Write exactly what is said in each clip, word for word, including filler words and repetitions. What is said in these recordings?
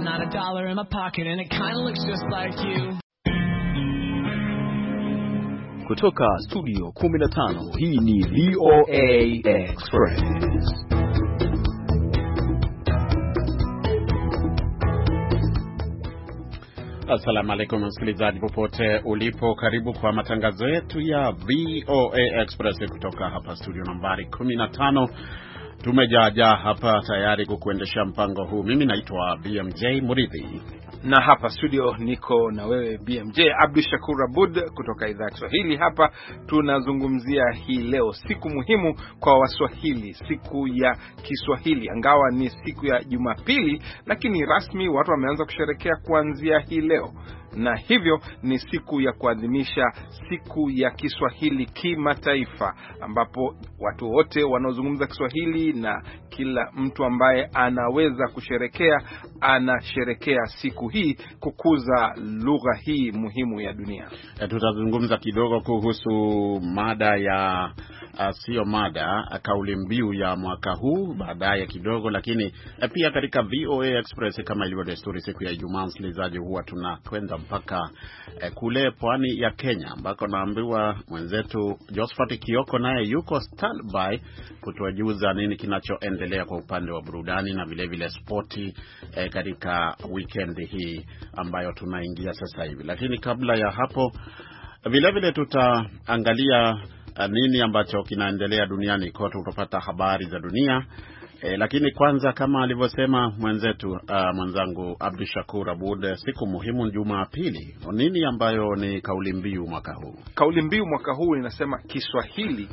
not a dollar in my pocket and it kind of looks just like you. Kutoka studio kumi na tano, hii ni V O A Express. Assalamu alaikum msikilizaji popote ulipo, karibu kwa matangazo yetu ya V O A Express kutoka hapa studio nambari kumi na tano. Tumejaajaa hapa tayari kukuendesha mpango huu. Mimi naitwa B M J Muridhi. Na hapa studio niko na wewe B M J Abdul Shakur Abud kutoka idhaa ya Kiswahili. Hapa tunazungumzia hii leo siku muhimu kwa Waswahili, siku ya Kiswahili. Angawa ni siku ya Jumapili, lakini rasmi watu wameanza kusherehekea kuanzia hii leo. Na hivyo ni siku ya kuadhimisha siku ya Kiswahili kimataifa, ambapo watu wote wanaozungumza Kiswahili na kila mtu ambaye anaweza kusherekea anasherekea siku hii kukuza lugha hii muhimu ya dunia. E, tutazungumza kidogo kuhusu mada ya Uh, sio mada, uh, kauli mbiu ya mwaka huu baadaye kidogo, lakini uh, pia katika V O A Express kama ilivyo desturi siku ya Ijumaa, msikilizaji, huwa tunakwenda mpaka uh, kule pwani ya Kenya, ambako naambiwa mwenzetu Josephat Kioko naye yuko standby kutujuza nini kinachoendelea kwa upande wa burudani na vile vile sporti uh, katika weekend hii ambayo tunaingia sasa hivi. Lakini kabla ya hapo vile vile tutaangalia nini ambacho kinaendelea duniani kote, utapata habari za dunia. E, lakini kwanza kama alivyosema mwenzetu uh, mwenzangu Abdul Shakur Abud, siku muhimu Jumapili. Nini ambayo ni kauli mbiu mwaka huu? Kauli mbiu mwaka huu inasema Kiswahili,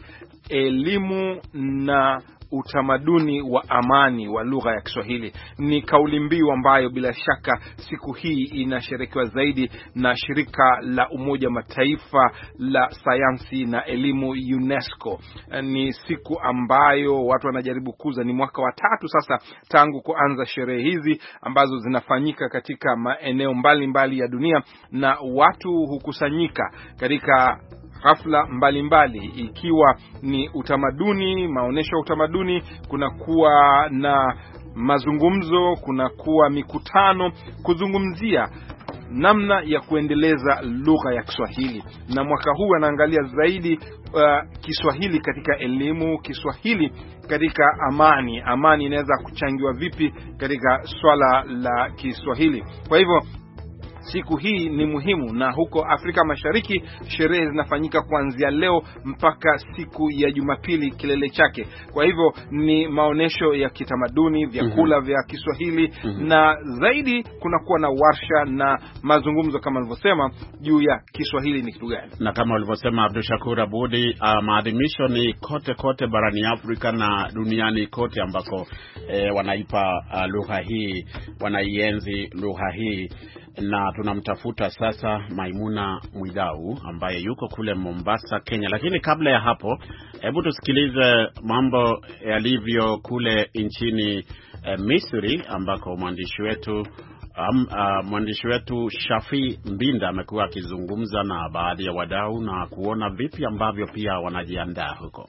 elimu na utamaduni wa amani wa lugha ya Kiswahili. Ni kauli mbiu ambayo bila shaka siku hii inasherekewa zaidi na shirika la Umoja Mataifa la sayansi na elimu UNESCO. Ni siku ambayo watu wanajaribu kuza, ni mwaka wa tatu sasa tangu kuanza sherehe hizi ambazo zinafanyika katika maeneo mbalimbali mbali ya dunia, na watu hukusanyika katika hafla mbalimbali mbali, ikiwa ni utamaduni, maonesho ya utamaduni, kuna kuwa na mazungumzo, kuna kuwa mikutano kuzungumzia namna ya kuendeleza lugha ya Kiswahili. Na mwaka huu anaangalia zaidi uh, Kiswahili katika elimu, Kiswahili katika amani. Amani inaweza kuchangiwa vipi katika swala la Kiswahili? Kwa hivyo siku hii ni muhimu, na huko Afrika Mashariki sherehe zinafanyika kuanzia leo mpaka siku ya Jumapili kilele chake. Kwa hivyo ni maonesho ya kitamaduni, vyakula mm-hmm. vya Kiswahili mm-hmm. na zaidi kuna kuwa na warsha na mazungumzo kama nilivyosema juu ya Kiswahili ni kitu gani. Na kama ulivyosema Abdul Shakur Abudi, uh, maadhimisho ni kote kote barani Afrika na duniani kote ambako eh, wanaipa uh, lugha hii, wanaienzi lugha hii. Na tunamtafuta sasa Maimuna Mwidau ambaye yuko kule Mombasa, Kenya. Lakini kabla ya hapo, hebu tusikilize mambo yalivyo kule nchini eh, Misri, ambako mwandishi wetu um, uh, mwandishi wetu Shafi Mbinda amekuwa akizungumza na baadhi ya wadau na kuona vipi ambavyo pia wanajiandaa huko.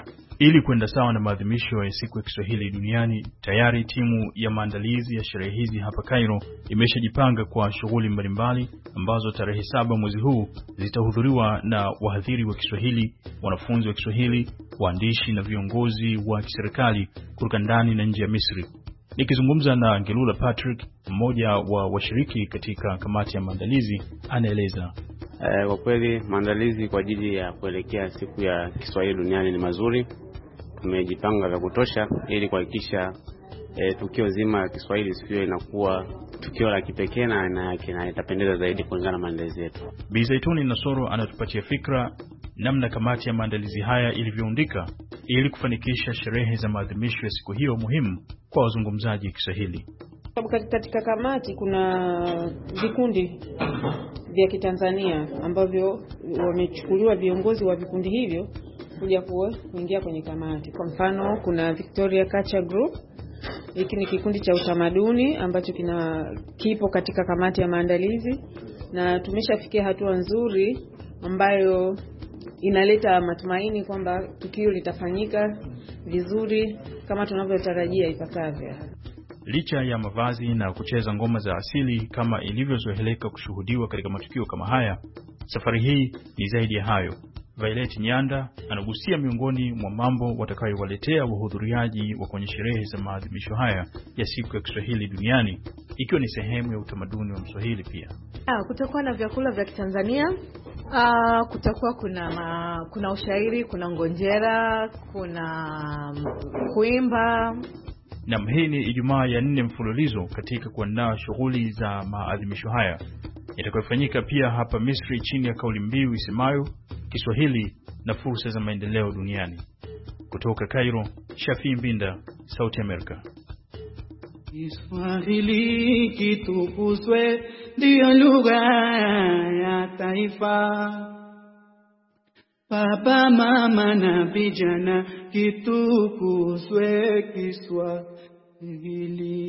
Ili kwenda sawa na maadhimisho ya siku ya Kiswahili duniani, tayari timu ya maandalizi ya sherehe hizi hapa Cairo imeshajipanga kwa shughuli mbalimbali ambazo tarehe saba mwezi huu zitahudhuriwa na wahadhiri wa Kiswahili, wanafunzi wa Kiswahili, waandishi na viongozi wa kiserikali kutoka ndani na nje ya Misri. Nikizungumza na Ngelula Patrick, mmoja wa washiriki katika kamati ya maandalizi, anaeleza. Eh, kwa kweli maandalizi kwa ajili ya kuelekea siku ya Kiswahili duniani ni mazuri. Tumejipanga vya kutosha ili kuhakikisha e, tukio zima la Kiswahili sio inakuwa tukio la kipekee na na itapendeza zaidi kulingana na maandalizi yetu. Bi Zaituni Nasoro anatupatia fikra namna kamati ya maandalizi haya ilivyoundika ili kufanikisha sherehe za maadhimisho ya siku hiyo muhimu kwa wazungumzaji wa Kiswahili. Katika kamati kuna vikundi vya Kitanzania ambavyo wamechukuliwa viongozi wa vikundi hivyo kuja kuingia kwenye kamati. Kwa mfano kuna Victoria Culture Group, hiki ni kikundi cha utamaduni ambacho kina kipo katika kamati ya maandalizi, na tumeshafikia hatua nzuri ambayo inaleta matumaini kwamba tukio litafanyika vizuri kama tunavyotarajia ipasavyo. Licha ya mavazi na kucheza ngoma za asili kama ilivyozoeleka kushuhudiwa katika matukio kama haya, safari hii ni zaidi ya hayo. Violet Nyanda anagusia miongoni mwa mambo watakayowaletea wahudhuriaji wa kwenye sherehe za maadhimisho haya ya siku ya Kiswahili duniani, ikiwa ni sehemu ya utamaduni wa Mswahili pia. Ah, kutakuwa na vyakula vya Kitanzania. Ah, kutakuwa kuna ma, kuna ushairi, kuna ngonjera, kuna kuimba. Na hii ni Ijumaa ya nne mfululizo katika kuandaa shughuli za maadhimisho haya, itakayofanyika pia hapa Misri chini ya kauli mbiu isemayo Kiswahili na fursa za maendeleo duniani. Kutoka Cairo, Shafi Mbinda, Sauti Amerika. Kiswahili kitukuzwe, ndio lugha ya taifa. Baba, mama na vijana, kitukuzwe Kiswahili.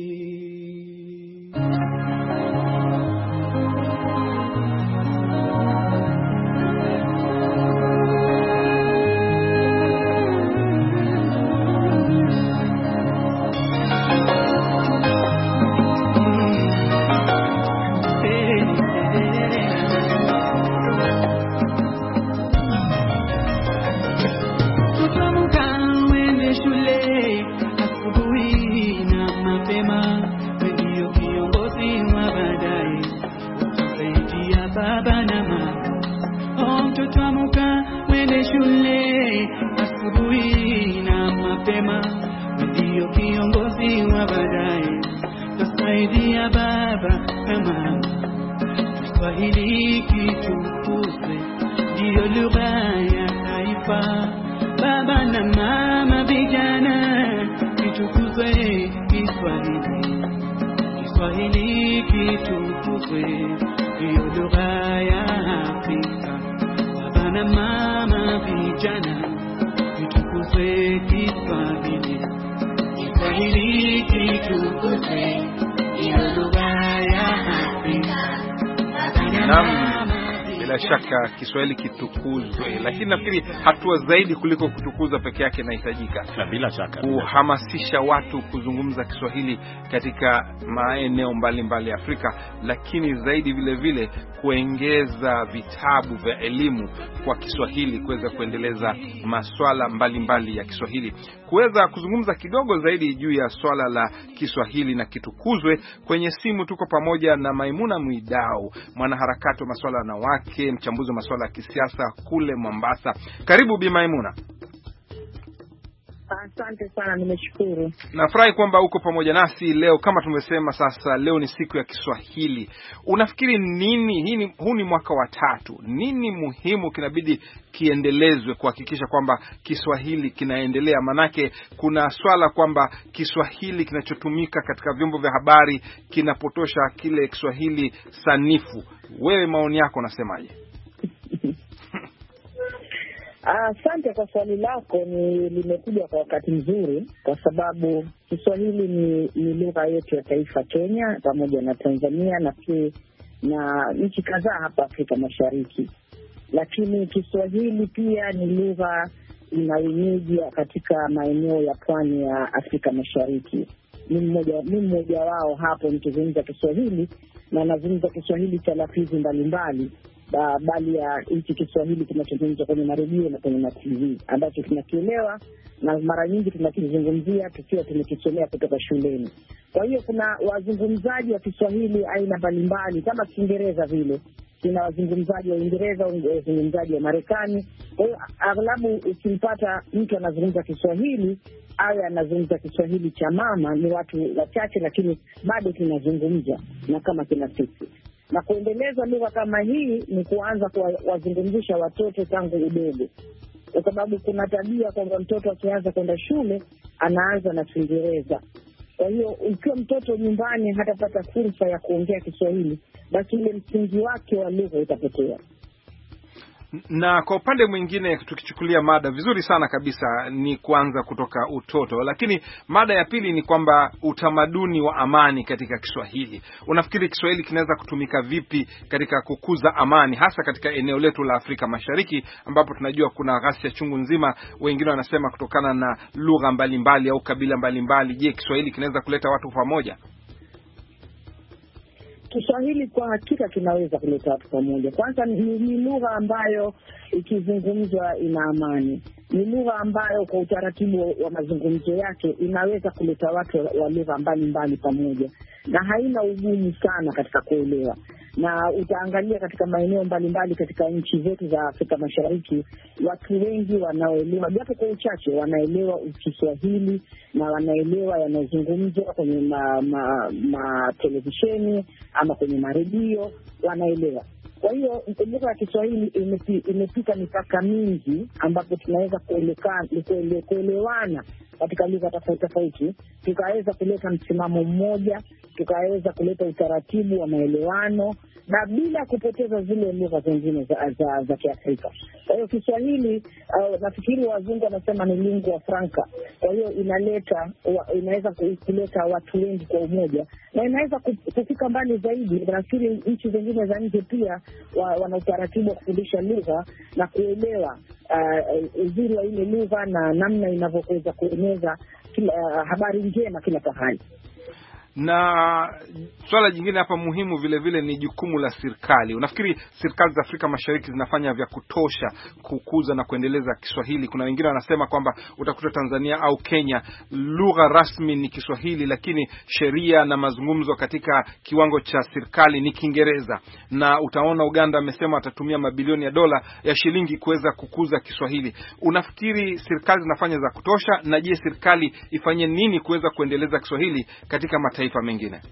Kiswahili kitukuzwe, ndio lugha ya taifa. Baba na mama vijana, kitukuzwe Kiswahili. Kiswahili kitukuzwe, ndio lugha ya Afrika. Baba na mama vijana, kitukuzwe Kiswahili. Kiswahili kitukuzwe, ndio lugha ya Afrika. Naam, bila shaka Kiswahili kitukuzwe, lakini nafikiri hatua zaidi kuliko kutukuza peke yake inahitajika. Na bila shaka kuhamasisha watu kuzungumza Kiswahili katika maeneo mbalimbali ya Afrika, lakini zaidi vile vile kuongeza vitabu vya elimu kwa Kiswahili, kuweza kuendeleza masuala mbalimbali ya Kiswahili. Kuweza kuzungumza kidogo zaidi juu ya swala la Kiswahili na kitukuzwe, kwenye simu tuko pamoja na Maimuna Mwidau, mwanaharakati wa masuala ya wanawake, mchambuzi wa masuala ya kisiasa kule Mombasa. Karibu Bi Maimuna. Asante sana, nimeshukuru. Nafurahi kwamba uko pamoja nasi leo. Kama tumesema, sasa leo ni siku ya Kiswahili. Unafikiri nini, hii ni huu ni mwaka wa tatu, nini muhimu kinabidi kiendelezwe kuhakikisha kwamba Kiswahili kinaendelea? Manake kuna swala kwamba Kiswahili kinachotumika katika vyombo vya habari kinapotosha kile Kiswahili sanifu. Wewe maoni yako unasemaje? Asante uh, kwa swali lako. Ni limekuja kwa wakati mzuri, kwa sababu Kiswahili ni, ni lugha yetu ya taifa Kenya pamoja na Tanzania na pia na nchi kadhaa hapa Afrika Mashariki. Lakini Kiswahili pia ni lugha inayoenea katika maeneo ya pwani ya Afrika Mashariki. Ni mmoja ni mmoja wao hapo nikizungumza Kiswahili, na nazungumza Kiswahili cha lafudhi mbalimbali, bali ya hichi Kiswahili kinachozungumzwa kwenye maredio na kwenye T V ambacho tunakielewa na mara nyingi tunakizungumzia tukiwa tumekisomea kutoka shuleni. Kwa hiyo kuna wazungumzaji wa Kiswahili aina mbalimbali kama Kiingereza vile. Kuna wazungumzaji wa Uingereza, wazungumzaji wa Marekani. Kwa hiyo aghlabu ukimpata mtu anazungumza Kiswahili au anazungumza Kiswahili cha mama ni watu wachache, lakini bado tunazungumza na kama kina sisi. Na kuendeleza lugha kama hii ni kuanza kuwazungumzisha watoto tangu udogo, kwa sababu kuna tabia kwamba mtoto akianza kwenda shule anaanza na Kiingereza. Kwa hiyo ikiwa mtoto nyumbani hatapata fursa ya kuongea Kiswahili, basi ile msingi wake wa lugha utapotea. Na kwa upande mwingine, tukichukulia mada vizuri sana kabisa ni kuanza kutoka utoto, lakini mada ya pili ni kwamba utamaduni wa amani katika Kiswahili. Unafikiri Kiswahili kinaweza kutumika vipi katika kukuza amani, hasa katika eneo letu la Afrika Mashariki ambapo tunajua kuna ghasia chungu nzima, wengine wanasema kutokana na lugha mbalimbali au kabila mbalimbali. Je, Kiswahili kinaweza kuleta watu pamoja? Kiswahili kwa hakika kinaweza kuleta watu pamoja. Kwanza ni, ni lugha ambayo ikizungumzwa ina amani. Ni lugha ambayo kwa utaratibu wa mazungumzo yake inaweza kuleta watu wa lugha mbalimbali pamoja, na haina ugumu sana katika kuelewa. Na utaangalia katika maeneo mbalimbali katika nchi zetu za Afrika Mashariki, watu wengi wanaoelewa japo kwa uchache wanaelewa Kiswahili na wanaelewa yanayozungumzwa kwenye ma, ma, ma televisheni ama kwenye maredio, wanaelewa. Kwa hiyo lugha ya Kiswahili imepita mipaka mingi ambapo tunaweza kuelewana katika lugha tofauti tofauti, tukaweza kuleta msimamo mmoja, tukaweza kuleta utaratibu wa maelewano na bila kupoteza zile lugha zingine za, za, za Kiafrika. Kwa hiyo Kiswahili uh, nafikiri wazungu wanasema ni lingua franca. Kwa hiyo inaleta inaweza kuleta watu wengi kwa umoja na inaweza kufika mbali zaidi. Nafikiri nchi zingine za nje pia wa, wana utaratibu wa kufundisha lugha na kuelewa uh, uzuri wa ile lugha na namna inavyoweza kueneza kila uh, habari njema kila pahali. Na swala jingine hapa muhimu vile vile ni jukumu la serikali. Unafikiri serikali za Afrika Mashariki zinafanya vya kutosha kukuza na kuendeleza Kiswahili? Kuna wengine wanasema kwamba utakuta Tanzania au Kenya lugha rasmi ni Kiswahili, lakini sheria na mazungumzo katika kiwango cha serikali ni Kiingereza. Na utaona Uganda amesema atatumia mabilioni ya dola ya shilingi kuweza kukuza Kiswahili. Unafikiri serikali zinafanya za kutosha? Na je, serikali ifanye nini kuweza kuendeleza Kiswahili katika mataifa mengine?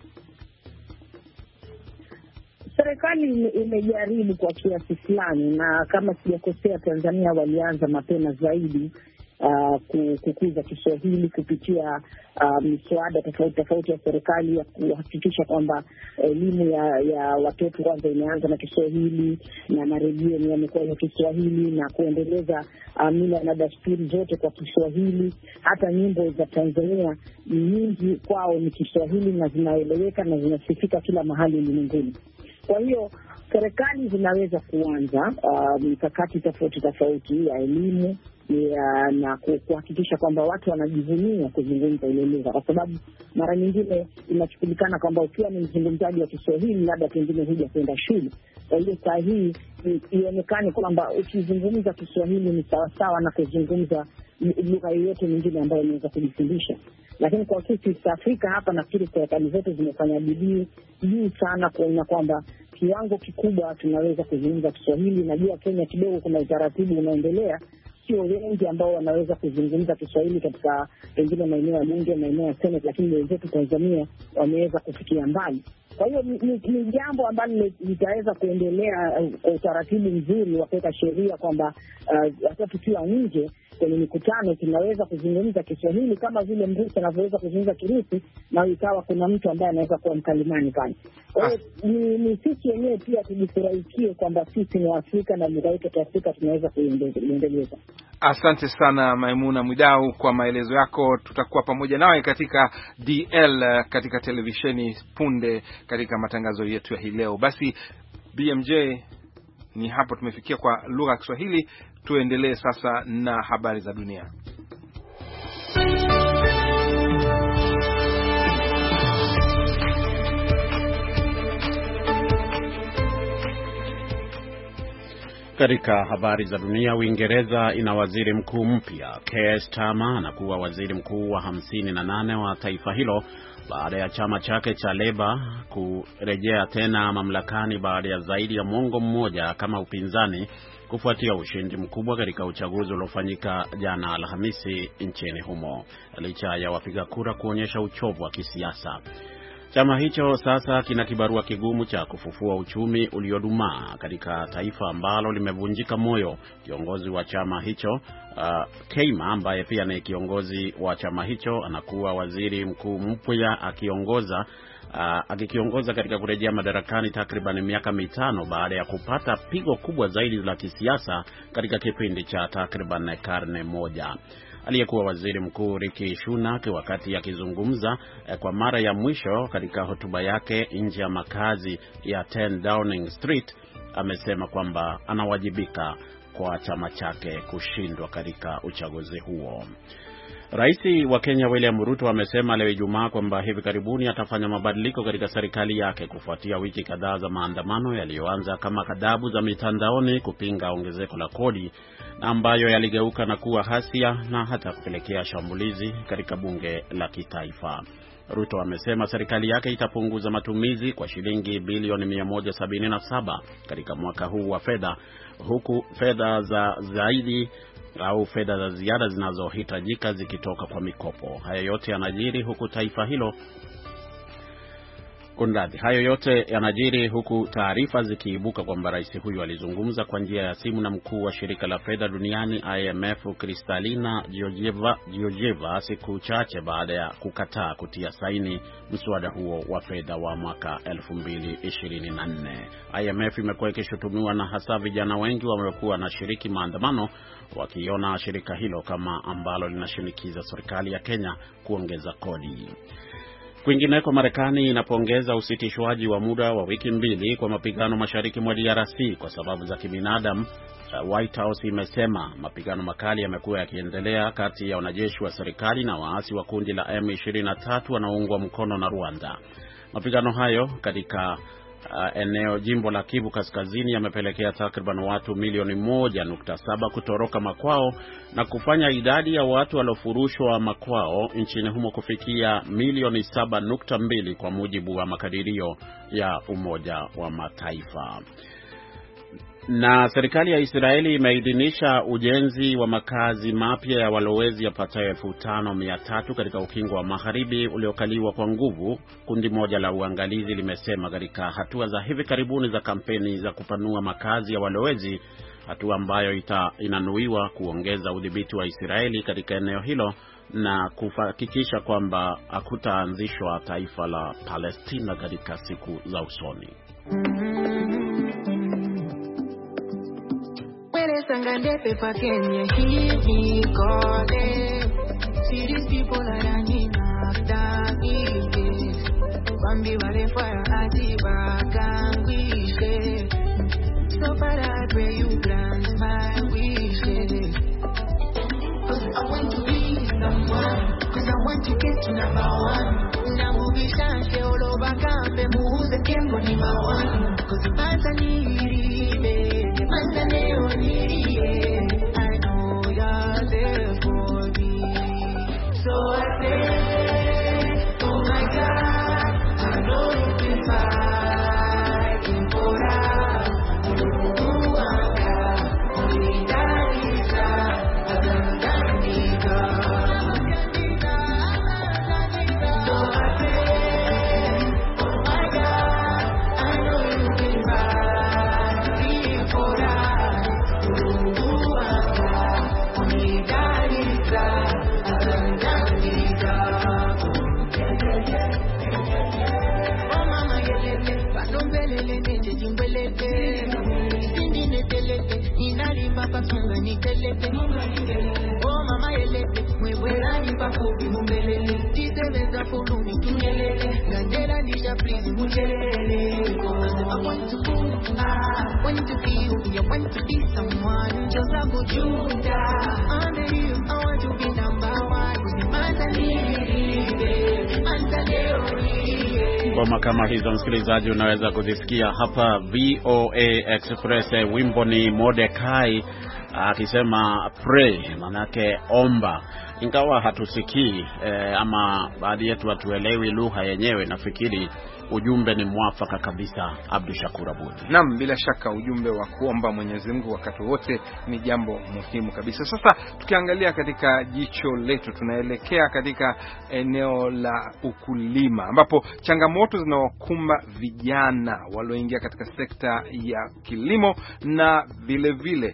Serikali imejaribu kwa kiasi fulani, na kama sijakosea Tanzania walianza mapema zaidi uh, kukuza Kiswahili kupitia uh, miswada tofauti tofauti ya serikali ya kuhakikisha kwamba elimu ya, ya watoto kwanza imeanza na Kiswahili na maredio yamekuwa ya Kiswahili na kuendeleza uh, mila na desturi zote kwa Kiswahili. Hata nyimbo za Tanzania nyingi kwao ni Kiswahili na zinaeleweka na zinasifika kila mahali ulimwenguni. Kwa hiyo serikali zinaweza kuanza mikakati uh, tofauti tofauti ya elimu ya, na kuhakikisha kwamba watu wanajivunia kuzungumza ile lugha, kwa sababu mara nyingine inachukulikana kwamba ukiwa ni mzungumzaji wa Kiswahili labda pengine huja kwenda shule. Kwa hiyo saa hii ionekane kwamba ukizungumza Kiswahili ni sawasawa na kuzungumza lugha yoyote nyingine ambayo inaweza kujifundisha. Lakini kwa sisi South Africa hapa nafikiri serikali zote zimefanya bidii juu sana kuona kwamba kiwango kikubwa tunaweza kuzungumza Kiswahili. Najua Kenya kidogo kuna utaratibu unaendelea, sio wengi ambao wanaweza kuzungumza Kiswahili katika pengine maeneo ya bunge, maeneo ya Senate, lakini wenzetu Tanzania wameweza kufikia mbali. Kwa hiyo ni, ni, ni jambo ambalo litaweza kuendelea kwa uh, utaratibu mzuri wa kuweka sheria kwamba hata uh, tukiwa nje kwenye mikutano tunaweza kuzungumza Kiswahili kama vile Mrusi anavyoweza kuzungumza Kirusi, na ikawa kuna mtu ambaye anaweza kuwa mkalimani pale. Kwa hiyo ni, ni sisi wenyewe pia tujifurahikie kwamba sisi ni Waafrika na lugha yetu ya Afrika tunaweza kuiendeleza. Asante sana Maimuna Mwidau kwa maelezo yako. Tutakuwa pamoja nawe katika D L katika televisheni punde katika matangazo yetu ya hii leo. Basi B M J, ni hapo tumefikia kwa lugha ya Kiswahili. Tuendelee sasa na habari za dunia. Katika habari za dunia, Uingereza ina waziri mkuu mpya. Keir Starmer anakuwa waziri mkuu wa hamsini na nane wa taifa hilo baada ya chama chake cha Labour kurejea tena mamlakani baada ya zaidi ya mwongo mmoja kama upinzani, kufuatia ushindi mkubwa katika uchaguzi uliofanyika jana Alhamisi nchini humo, licha ya wapiga kura kuonyesha uchovu wa kisiasa. Chama hicho sasa kina kibarua kigumu cha kufufua uchumi uliodumaa katika taifa ambalo limevunjika moyo. Kiongozi wa chama hicho uh, Keima, ambaye pia ni kiongozi wa chama hicho, anakuwa waziri mkuu mpya akiongoza uh, akikiongoza katika kurejea madarakani takriban miaka mitano baada ya kupata pigo kubwa zaidi la kisiasa katika kipindi cha takriban karne moja. Aliyekuwa waziri mkuu Rishi Sunak, wakati akizungumza eh, kwa mara ya mwisho katika hotuba yake nje ya makazi ya ten Downing Street, amesema kwamba anawajibika kwa chama chake kushindwa katika uchaguzi huo. Rais wa Kenya William Ruto amesema leo Ijumaa kwamba hivi karibuni atafanya mabadiliko katika serikali yake kufuatia wiki kadhaa za maandamano yaliyoanza kama kadabu za mitandaoni kupinga ongezeko la kodi na ambayo yaligeuka na kuwa hasia na hata kupelekea shambulizi katika bunge la kitaifa. Ruto amesema serikali yake itapunguza matumizi kwa shilingi bilioni mia moja sabini na saba katika mwaka huu wa fedha, huku fedha za zaidi au fedha za ziada zinazohitajika zikitoka kwa mikopo. Hayo yote yanajiri huku taifa hilo Kundadhi. Hayo yote yanajiri huku taarifa zikiibuka kwamba rais huyu alizungumza kwa njia ya simu na mkuu wa shirika la fedha duniani I M F Kristalina Georgieva, Georgieva siku chache baada ya kukataa kutia saini mswada huo wa fedha wa mwaka elfu mbili ishirini na nne. I M F imekuwa ikishutumiwa na hasa vijana wengi wamekuwa na shiriki maandamano wakiona shirika hilo kama ambalo linashinikiza serikali ya Kenya kuongeza kodi. Kwingineko, Marekani inapongeza usitishwaji wa muda wa wiki mbili kwa mapigano mashariki mwa D R C kwa sababu za kibinadamu. White House imesema mapigano makali yamekuwa yakiendelea kati ya wanajeshi wa serikali na waasi wa kundi la M ishirini na tatu wanaoungwa mkono na Rwanda. Mapigano hayo katika Uh, eneo jimbo la Kivu Kaskazini yamepelekea takriban watu milioni moja nukta saba kutoroka makwao na kufanya idadi ya watu waliofurushwa makwao nchini humo kufikia milioni saba nukta mbili kwa mujibu wa makadirio ya Umoja wa Mataifa. Na serikali ya Israeli imeidhinisha ujenzi wa makazi mapya ya walowezi yapatayo elfu tano mia tatu katika ukingo wa magharibi uliokaliwa kwa nguvu, kundi moja la uangalizi limesema katika hatua za hivi karibuni za kampeni za kupanua makazi ya walowezi, hatua ambayo ita, inanuiwa kuongeza udhibiti wa Israeli katika eneo hilo na kuhakikisha kwamba hakutaanzishwa taifa la Palestina katika siku za usoni. Sangande pepa Kenya hivi kode. See these people are running after me. Bambi wale fire atiba kangwishe. So far I pray you grant my wishes. Cause I want to be someone. Cause I want to get to number one. Na mubisha olo bakambe muuze kembo ni mawan. Cause pata niri be pata neo niri. I know you're there for me. So I say, oh my God, I know you've been fighting for us. You are God, only that is God, other than me God. So I say, oh my God, I know you've been fighting for us. You are God, only that is God, other than me God. Oh mama yelele, banombelele nje jimbelele. Sindi netelele, inalimba pafunga nitelele. Oh mama yelele, mwebwela nipa kubi mumbelele. Tisebeza fulumi tunyelele, ngandela nisha please muchelele. Cause I want to go, I want to feel, I want to be someone just like you. Under you, I want to be number one. Ngoma kama hizo msikilizaji unaweza kuzisikia hapa V O A Express. Wimbo ni Mordekai akisema pray, manake omba. Ingawa hatusikii eh, ama baadhi yetu hatuelewi lugha yenyewe, nafikiri ujumbe ni mwafaka kabisa. Abdu Shakur Abud. Naam, bila shaka ujumbe wa kuomba Mwenyezi Mungu wakati wote ni jambo muhimu kabisa. Sasa tukiangalia katika jicho letu, tunaelekea katika eneo la ukulima ambapo changamoto zinawakumba vijana walioingia katika sekta ya kilimo na vile vile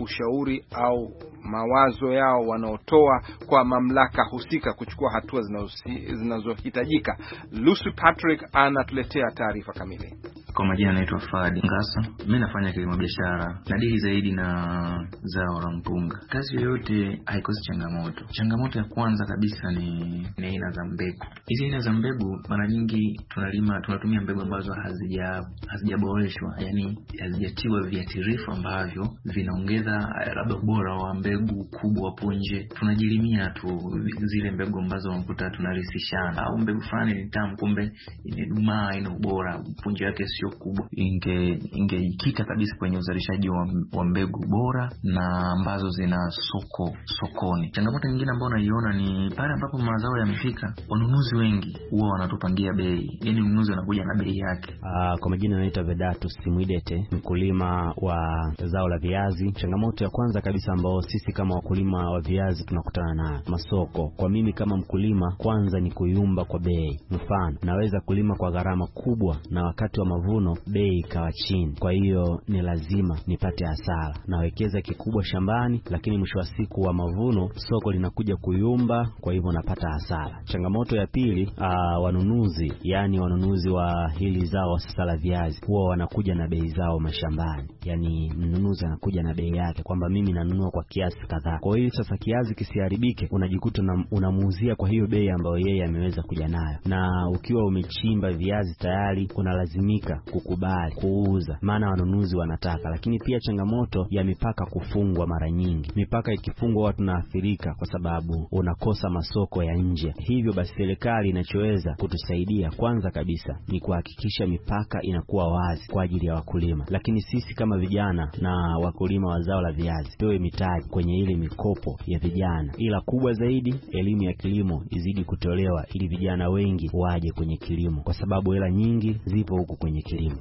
ushauri au mawazo yao wanaotoa kwa mamlaka husika kuchukua hatua zinazohitajika. Lucy Patrick anatuletea taarifa kamili. Kwa majina naitwa Fadi Ngasa. Mimi nafanya kilimo biashara, nadili zaidi na zao la mpunga. Kazi yoyote haikosi changamoto. Changamoto ya kwanza kabisa ni ni aina za mbegu. Hizi aina za mbegu mara nyingi tunalima tunatumia mbegu ambazo hazija hazijaboreshwa, yani hazijatiwa viuatilifu ambavyo vinaongeza labda ubora wa mbegu kubwa hapo nje. Tunajilimia tu zile mbegu ambazo unakuta tunarisishana, au mbegu fulani ni tamu kumbe imedumaa, ina ubora, punje yake sio kubwa. Inge ingejikita kabisa kwenye uzalishaji wa, wa mbegu bora na ambazo zina soko sokoni. Changamoto nyingine ambayo naiona ni pale ambapo mazao yamefika, wanunuzi wengi huwa wanatupangia bei, yani mnunuzi anakuja na bei yake. Uh, kwa majina naitwa Vedatus Simwidete, mkulima wa zao la viazi. Changamoto ya kwanza kabisa ambao sisi kama wakulima wa viazi tunakutana nayo, masoko. Kwa mimi kama mkulima, kwanza ni kuyumba kwa bei. Mfano, naweza kulima kwa gharama kubwa na wakati wa mavuno bei ikawa chini. Kwa hiyo ni lazima nipate hasara. Nawekeza kikubwa shambani, lakini mwisho wa siku wa mavuno soko linakuja kuyumba, kwa hivyo napata hasara. Changamoto ya pili, aa, wanunuzi, yani wanunuzi wa hili zao sasa la viazi, huwa wanakuja na bei zao mashambani. Yani mnunuzi anakuja na bei yake kwamba mimi nanunua kwa kiasi kadhaa. Kwa hiyo sasa kiazi kisiharibike, unajikuta unamuuzia kwa hiyo bei ambayo yeye ameweza kuja nayo. Na ukiwa umechimba viazi tayari, unalazimika kukubali kuuza, maana wanunuzi wanataka. Lakini pia changamoto ya mipaka kufungwa. Mara nyingi mipaka ikifungwa watu naathirika kwa sababu unakosa masoko ya nje. Hivyo basi serikali inachoweza kutusaidia kwanza kabisa ni kuhakikisha mipaka inakuwa wazi kwa ajili ya wakulima. Lakini sisi kama vijana na wakulima wa zao la viazi tuwe mitaji kwenye ile mikopo ya vijana. Ila kubwa zaidi, elimu ya kilimo izidi kutolewa ili vijana wengi waje kwenye kilimo, kwa sababu hela nyingi zipo huku kwenye kilimo.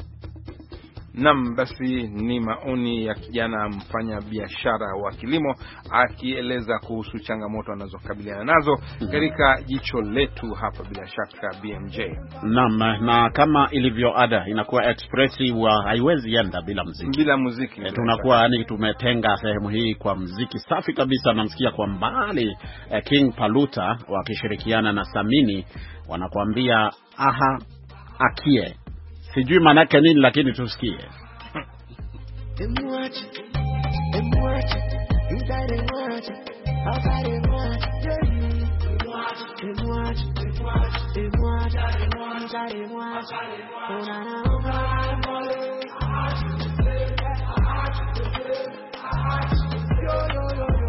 Naam, basi ni maoni ya kijana mfanya biashara wa kilimo akieleza kuhusu changamoto anazokabiliana nazo katika jicho letu hapa, bila shaka B M J. Naam, na kama ilivyo ada inakuwa expressi wa haiwezi enda bila muziki. Bila muziki e, tunakuwa yani tumetenga sehemu hii kwa muziki safi kabisa. Namsikia kwa mbali eh, King Paluta wakishirikiana na Samini wanakuambia aha akie. Sijui manake nini lakini tusikie. Emwache, emwache, inside emwache, outside emwache, emwache, emwache, emwache, inside emwache, onana onana, yo yo yo yo,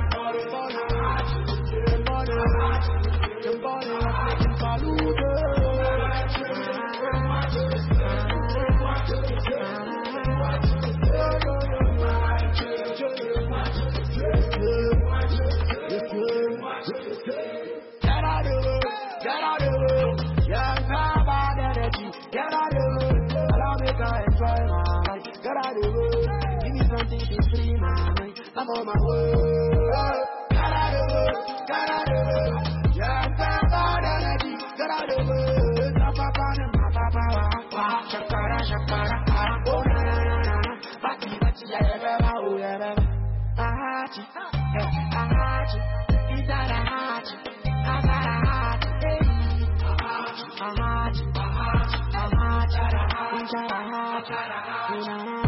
I'm on my way. Gotta do it, gotta do it. Yeah, I'm bad energy. Gotta do it. Papa, papa, papa, papa. Shakara, shakara. Oh na na na na. Bati, bati, yeah, yeah, oh yeah, yeah. Ahachi, eh, ahachi. Inside ahachi, outside ahachi. Hey, ahachi, ahachi, ahachi, inside ahachi. Oh na na.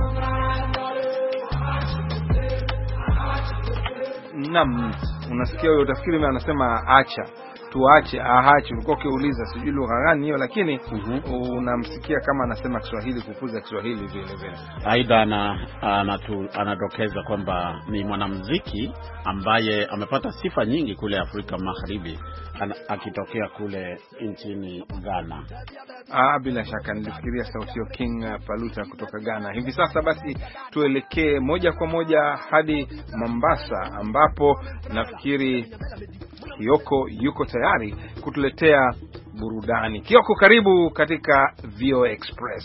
Naam, unasikia huyo utafikiri mimi anasema acha, tuache, ahachi. Ulikuwa ukiuliza sijui lugha gani hiyo, lakini uh-huh. unamsikia kama anasema Kiswahili, kukuza Kiswahili vile vile. Aidha na anatu, anadokeza kwamba ni mwanamuziki ambaye amepata sifa nyingi kule Afrika Magharibi akitokea kule nchini Ghana. Ah, bila shaka nilifikiria sauti ya King Paluta kutoka Ghana. Hivi sasa basi tuelekee moja kwa moja hadi Mombasa ambapo nafikiri Kioko yuko tayari kutuletea burudani. Kioko, karibu katika V O Express.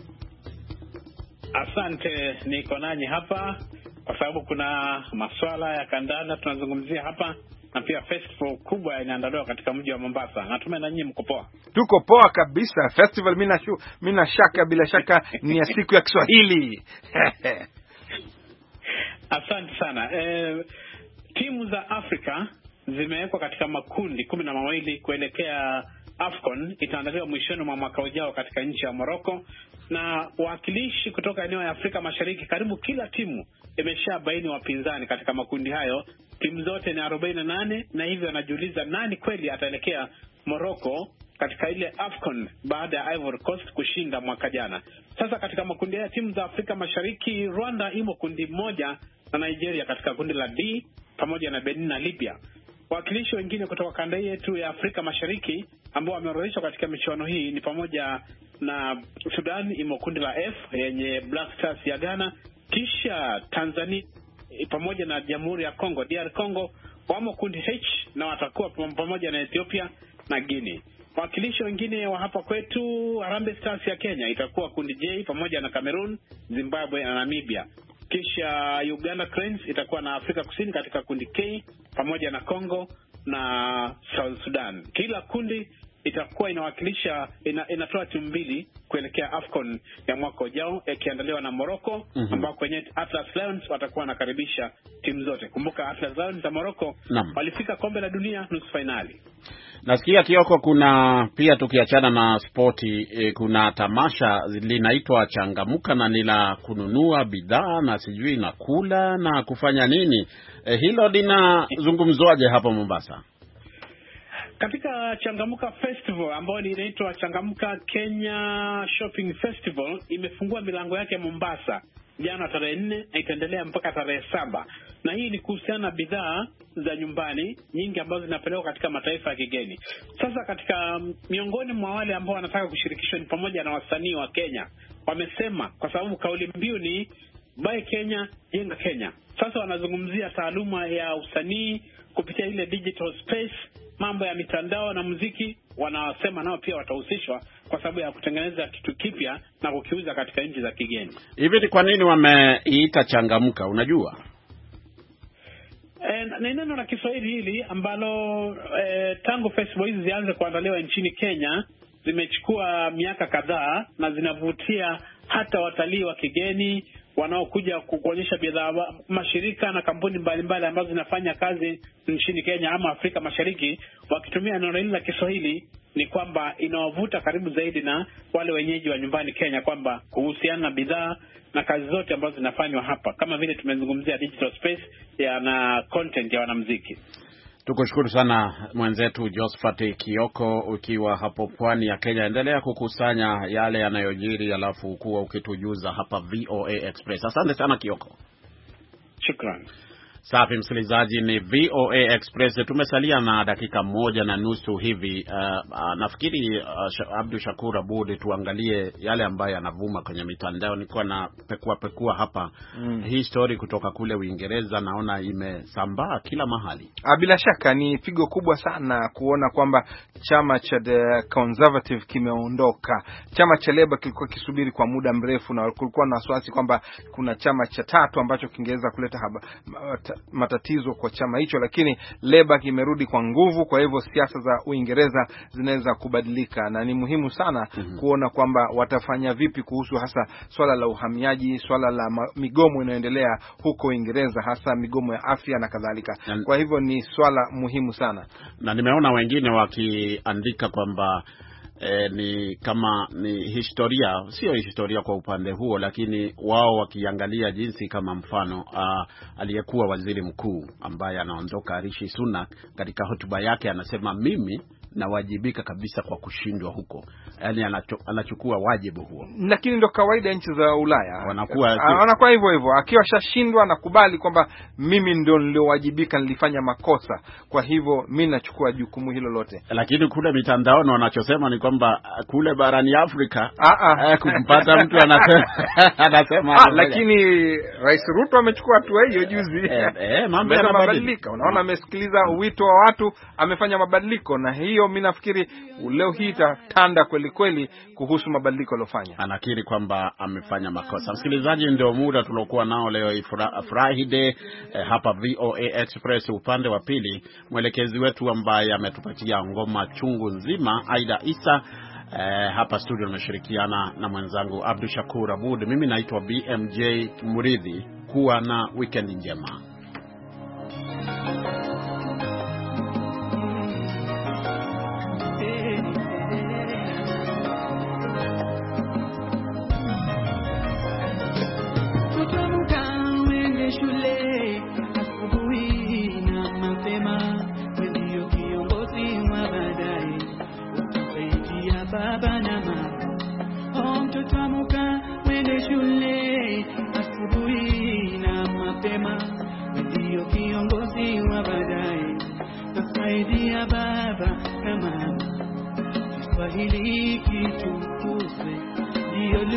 Asante, niko nanyi hapa kwa sababu kuna masuala ya kandanda tunazungumzia hapa, na pia festival kubwa inaandaliwa katika mji wa Mombasa. Natumai na nyinyi mko poa. Tuko poa kabisa. Festival mimi nashu mimi shaka bila shaka ni ya siku ya Kiswahili. Asante sana. E, timu za Afrika zimewekwa katika makundi kumi na mawili kuelekea AFCON. Itaandaliwa mwishoni mwa mwaka ujao katika nchi ya Morocco, na wawakilishi kutoka eneo ya Afrika Mashariki, karibu kila timu imeshabaini wapinzani katika makundi hayo. Timu zote ni arobaini na nane, na hivyo wanajiuliza nani kweli ataelekea Morocco katika ile AFCON baada ya Ivory Coast kushinda mwaka jana. Sasa katika makundi ya timu za Afrika Mashariki, Rwanda imo kundi moja na Nigeria katika kundi la D pamoja na Benin na Libya. Wakilishi wengine kutoka kanda yetu ya Afrika Mashariki ambao wameorodheshwa katika michuano hii ni pamoja na Sudan imo kundi la F yenye Black Stars ya Ghana, kisha Tanzania pamoja na Jamhuri ya Kongo D R Congo wamo kundi H na watakuwa pamoja na Ethiopia na Guinea. Wakilishi wengine wa hapa kwetu, Harambee Stars ya Kenya itakuwa kundi J pamoja na Cameroon, Zimbabwe na Namibia. Kisha Uganda Cranes itakuwa na Afrika Kusini katika kundi K pamoja na Congo na South Sudan. Kila kundi itakuwa inawakilisha ina, inatoa timu mbili kuelekea AFCON ya mwaka ujao ikiandaliwa na Morocco, mm -hmm. ambao kwenye Atlas Lions watakuwa wanakaribisha timu zote. Kumbuka Atlas Lions za Morocco walifika kombe la dunia nusu finali. Nasikia Kioko, kuna pia tukiachana na sporti e, kuna tamasha linaitwa Changamuka na nila kununua bidhaa na sijui na kula na kufanya nini. E, hilo linazungumzwaje hapa Mombasa? Katika Changamuka Festival ambayo inaitwa Changamuka Kenya Shopping Festival imefungua milango yake Mombasa jana tarehe nne na itaendelea mpaka tarehe saba. Na hii ni kuhusiana na bidhaa za nyumbani nyingi ambazo zinapelekwa katika mataifa ya kigeni. Sasa katika miongoni mwa wale ambao wanataka kushirikishwa ni pamoja na wasanii wa Kenya. Wamesema kwa sababu kauli mbiu ni Buy Kenya, Jenga Kenya. Sasa wanazungumzia taaluma ya usanii kupitia ile digital space, mambo ya mitandao na muziki. Wanasema nao pia watahusishwa kwa sababu ya kutengeneza kitu kipya na kukiuza katika nchi za kigeni. Hivi ni kwa nini wameita Changamuka, unajua? E, ni neno la Kiswahili hili ambalo e, tangu festival hizi zianze kuandaliwa nchini Kenya zimechukua miaka kadhaa na zinavutia hata watalii wa kigeni wanaokuja kuonyesha bidhaa. Mashirika na kampuni mbalimbali ambazo zinafanya kazi nchini Kenya ama Afrika Mashariki wakitumia neno hili la Kiswahili ni kwamba inawavuta karibu zaidi na wale wenyeji wa nyumbani Kenya, kwamba kuhusiana na bidhaa na kazi zote ambazo zinafanywa hapa, kama vile tumezungumzia digital space ya na content ya wanamuziki. Tukushukuru sana mwenzetu Josephat Kioko ukiwa hapo pwani ya Kenya. Endelea kukusanya yale yanayojiri alafu kuwa ukitujuza hapa V O A Express. Asante sana Kioko. Shukrani. Safi msikilizaji, ni V O A Express. Tumesalia na dakika moja na nusu hivi. Uh, uh, nafikiri uh, Abdul Shakur Abud tuangalie yale ambayo yanavuma kwenye mitandao. Nilikuwa na pekua pekua hapa mm. Hii story kutoka kule Uingereza naona imesambaa kila mahali. Ah, bila shaka ni pigo kubwa sana kuona kwamba chama cha The Conservative kimeondoka. Chama cha Labour kilikuwa kisubiri kwa muda mrefu na kulikuwa na wasiwasi kwamba kuna chama cha tatu ambacho kingeweza kuleta haba matatizo kwa chama hicho, lakini Labour kimerudi kwa nguvu. Kwa hivyo siasa za Uingereza zinaweza kubadilika na ni muhimu sana mm-hmm. kuona kwamba watafanya vipi kuhusu hasa swala la uhamiaji, swala la migomo inayoendelea huko Uingereza, hasa migomo ya afya na kadhalika. Kwa hivyo ni swala muhimu sana, na nimeona wengine wakiandika kwamba E, ni kama ni historia, sio historia kwa upande huo, lakini wao wakiangalia jinsi kama mfano uh, aliyekuwa waziri mkuu ambaye anaondoka Rishi Sunak, katika hotuba yake anasema mimi nawajibika kabisa kwa kushindwa huko. Yaani anachukua wajibu huo. Lakini ndio kawaida nchi za Ulaya. Wanakuwa wanakuwa hivyo hivyo. Akiwa shashindwa na kubali kwamba mimi ndio niliowajibika, nilifanya makosa. Kwa hivyo mimi nachukua jukumu hilo lote. Lakini kule mitandaoni wanachosema ni kwamba kule barani Afrika eh, kumpata mtu anasema anasema ah, lakini Rais Ruto amechukua hatua hiyo juzi. Eh, eh mambo yanabadilika. Unaona amesikiliza wito wa watu, amefanya mabadiliko, na hiyo mimi nafikiri leo hii itatanda kweli kweli kuhusu mabadiliko aliyofanya. Anakiri kwamba amefanya makosa. Msikilizaji, ndio muda tulokuwa nao leo Friday eh, hapa V O A Express. Upande wa pili mwelekezi wetu ambaye ametupatia ngoma chungu nzima Aida Isa. Eh, hapa studio nimeshirikiana na mwenzangu Abdul Shakur Abud. Mimi naitwa B M J Muridhi. Kuwa na weekend njema. Shule asubuhi na mapema, ndio kiongozi wa baadaye, utasaidia baba na mama. Oh, mtoto amka mwende shule asubuhi na mapema, ndio kiongozi wa baadaye, utasaidia baba na mama. Kiswahili kitukuzwe, ndio